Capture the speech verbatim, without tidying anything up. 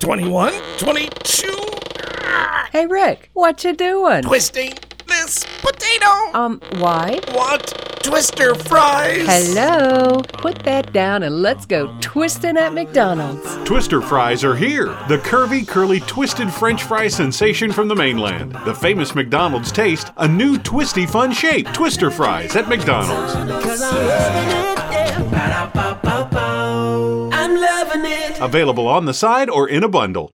twenty-one, twenty-two. Hey, Rick, what you doing? Twisting this potato. Um, why? Want Twister fries? Hello? Put that down and let's go twisting at McDonald's. Twister fries are here. The curvy, curly, twisted French fry sensation from the mainland. The famous McDonald's taste, a new twisty fun shape. Twister fries at McDonald's. Cause I'm loving it, yeah. Ba-da-ba-ba-ba. I'm loving it. Available on the side or in a bundle.